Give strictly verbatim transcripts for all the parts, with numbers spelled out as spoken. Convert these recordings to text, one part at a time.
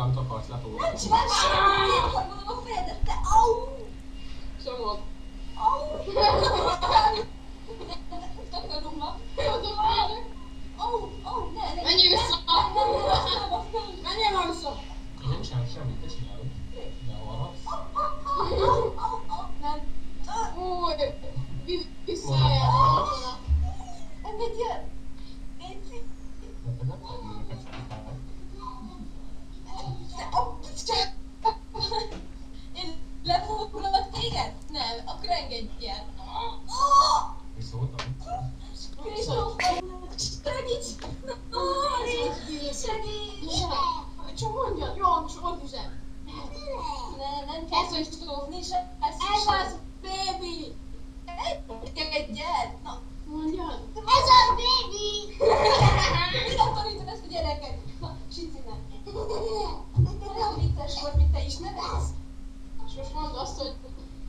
amit akarsz, lefogod. Nem csinálj semmit! Hallgatom a fejedet, te au! Csomód. Au! Takaromba. Au, au, ne, ne. Menjél vissza! Menjél már vissza! Én nem csinálok semmit, te csinálod. De harapsz. Nem. Új, visszajárt. Engedjél! Léci! De nem tudom, neked szerintem. De a picsa! Én lefoglak téged? Nem, akkor engedj el. Mi szóltam? Kristóf! Segíts! Segíts! Segíts! Csak mondjad, jó, csak mondd üzem. Ne, nem kell Kristóf, nincs ez az baby! Engedj el! Na, Mondjad. ez a baby! Minek tanítod ezt a gyereket? Na, sütsz innen! Olyan vicces volt, mint te is nevetsz. És most mondd azt, hogy...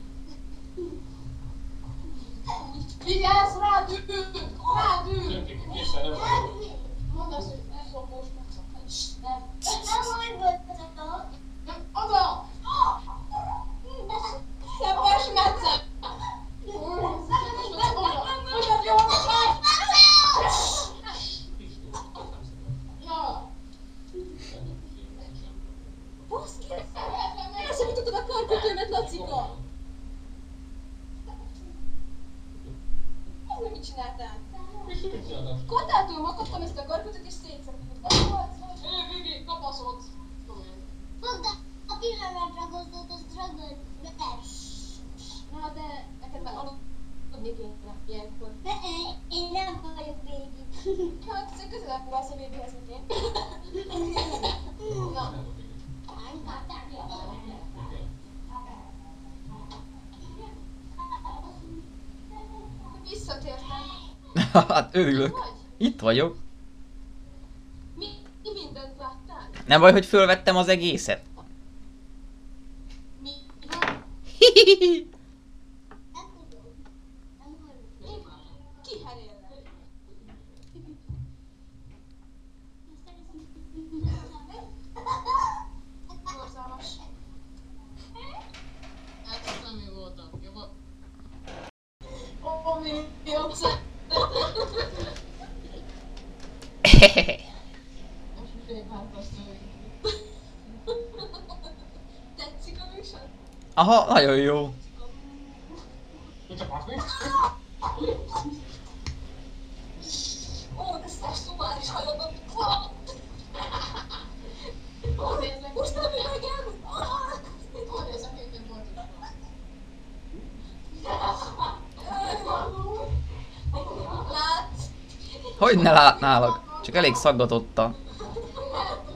Vigyázz, rád ül! Rád ül! Készen nem vagyok. Mondd azt, hogy elszobós megszokás. Nem. Nem mondod! Nem, oda! Nem vas metszem! Nem oda! Mondjad jól! Ja! Baszki! Elszabítottad a karkötőmet, Lacika! Ez mit csináltál? Kotától vakadtam ezt a karkötőt és szétszabítottam. Ő, Vivi, kapaszod! Fogd a pillanatra azt ragad be. Na de neked már aludni kéne ilyenkor. De én nem vagyok baby. Hát azért közelebb válsz a bébihez, mint én. Na. Visszatértem. Hát örülök. Vagy? Itt vagyok. Mi, mi mindent láttál? Nem baj, hogy fölvettem az egészet. Mi? Hihihi. Nem tudom. Nem hallom. Kiherélnek. Borzalmas. Hát azt nem mi voltam. Jó, volt. Ó, mi jócsa. Most félváltoztunk. Tetszik a műsor? Aha, nagyon jó. Mit akarsz? Ó, ezt a szumár is hallom. Most nem megjelent. Hogy ez a képet volt is Látsz? Hogy ne látnálak? Csak elég szaggatottan.